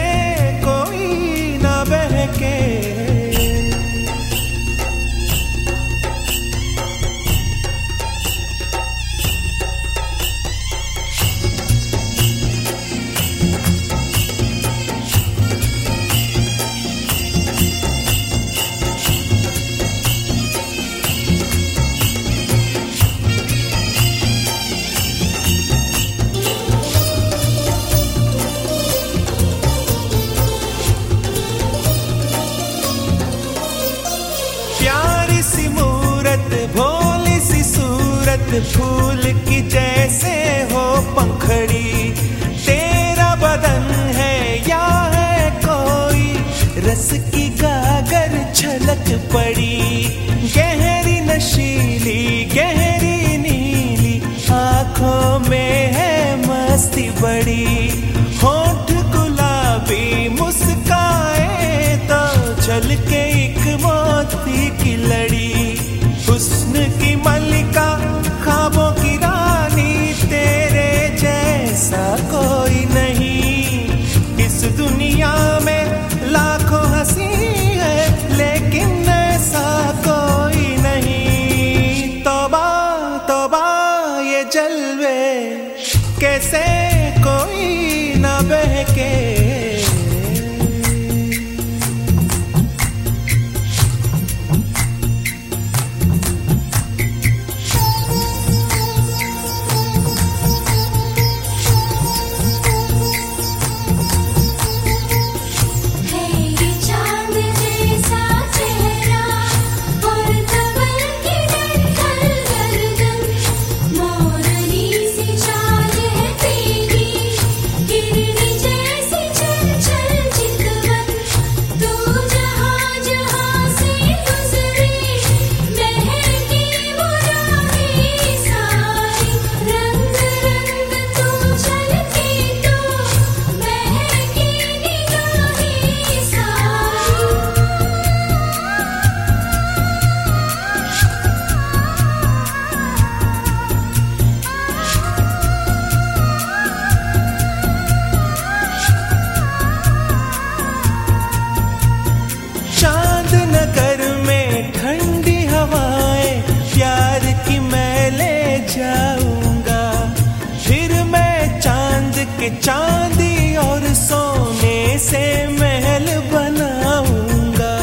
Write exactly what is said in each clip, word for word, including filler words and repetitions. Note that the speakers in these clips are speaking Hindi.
कोई ना बहके। प्यारी सी मूरत, भोली सी सूरत, फूल की जैसे हो पंखड़ी। तेरा बदन है या है कोई रस की गागर छलक पड़ी। गहरी नशीली गहरी नीली आंखों में है मस्ती बड़ी। होठ गुलाबी मुस्काए तो झलके एक मोती की लड़ी। हुस्न की मल्लिका ख्वाबों की रानी, तेरे जैसा कोई नहीं। इस दुनिया में लाखों हंसी है लेकिन ऐसा कोई नहीं। तौबा तौबा ये जलवे कैसे कोई ना बहके। नगर में ठंडी हवाएं प्यार की मैं ले जाऊंगा। फिर मैं चांद के चांदी और सोने से महल बनाऊंगा।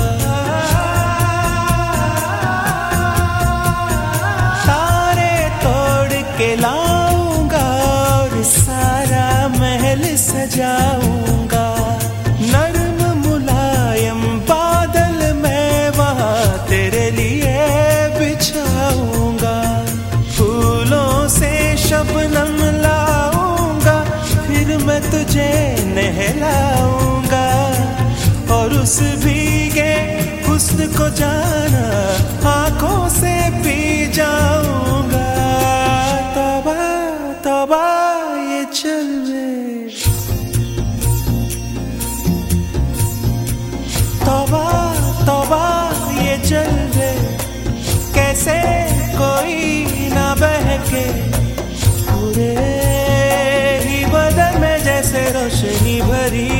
तारे तोड़ के लाऊंगा और सारा महल सजाऊंगा। नर्म मुलायम बादल तेरे लिए बिछाऊंगा। फूलों से शबनम लाऊंगा, फिर मैं तुझे नहलाऊंगा। और उस भीगे हुस्न को जाना आंखों से पी जाऊंगा। तौबा तौबा ये जलवे, तौबा तौबा ये जलवे कैसे कोई ना बहके। पूरे ही बदन में जैसे रोशनी भरी